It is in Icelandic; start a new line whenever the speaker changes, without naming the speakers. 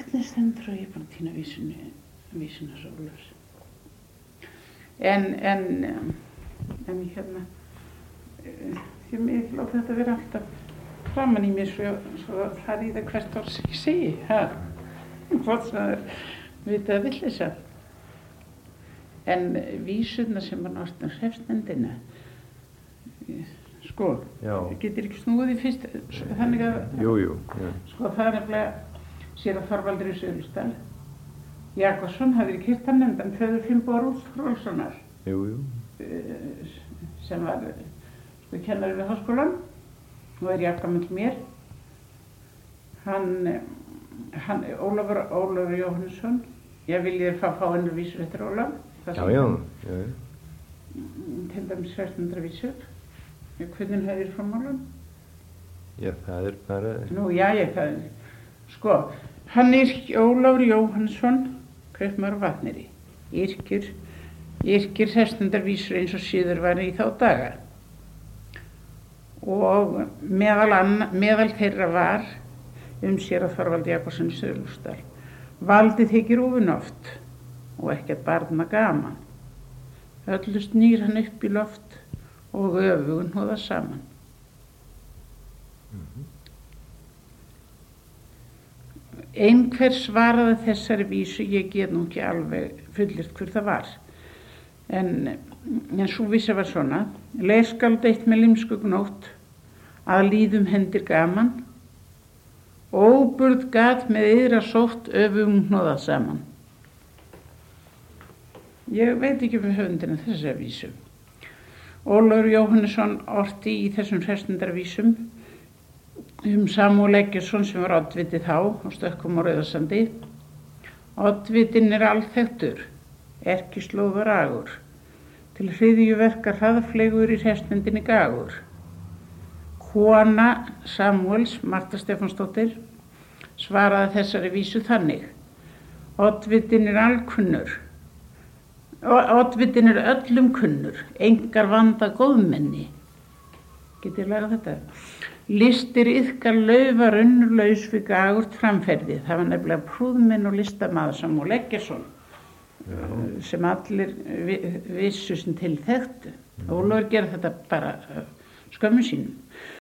hvernig stendur og ég er bara að týna vísuna svo Ólafs. En hérna, ég mikil á þetta vera alltaf framan í mér svo það í það hvert orð sem ég segi, hvort sem það er vitað að villisa. En vísurnar sem var náttúrulega hreppsnefndina, sko, getur ekki snúið í fyrst, þannig að, sko, það er nefnilega séra Þorvaldur í Suðurstall. Jakobsson hafði verið kirkjanefndan föður Finnboga Rolfssonar, sem var kennari við háskólann og er jafngamall mér. Ólafur Jóhannesson, ég vilji fá hennar vísur eftir Ólaf. Til dæmis 1600 vísur. Hvernig hefur frá málum?
Já, það er bara...
Nú, það er... Sko, hann Ólafur Jóhannesson, kaupmaður á Vatneyri. Yrkir 1600 vísur eins og síður var í þá daga. Og meðal þeirra var séra Þorvald Jakobsson í Suðurstall. Valdið þykir ofunoft og ekkert barna gaman. Öllu snýr hann upp í loft og öfugun hnoða saman. Einhver svaraði þessari vísu, ég get nú ekki alveg fullyrt hver það var. En sú vísa var svona: Leirskald eitt með limskugnótt, að líðum hendir gaman, óburð gat með yðra sótt öfugum hnoðað saman. Ég veit ekki um höfundina þessari vísu. Ólafur Jóhannesson orti í þessum 1600 vísum Samúel Eggertsson sem var oddviti þá á Stökkum og Rauðasandi. Oddvitinn er alþekktur, erkislóður agur, til hryðjuverka hraðfleygur í hreppsnefndinni gagur. Kona Samúels, Marta Stefánsdóttir, svaraði þessari vísu þannig: Oddvitinn er alkunnur, oddvitinn er öllum kunnur, engar vanda góðmenni. Getið þið lærað þetta? Listir yðkar laufa runnurlaus við gagurt framferði. Það var nefnilega prúðmenn og listamaður Samúel Eggertsson, sem allir vissu sem til þekktu. Ólafur gerði þetta bara skömmu sínum.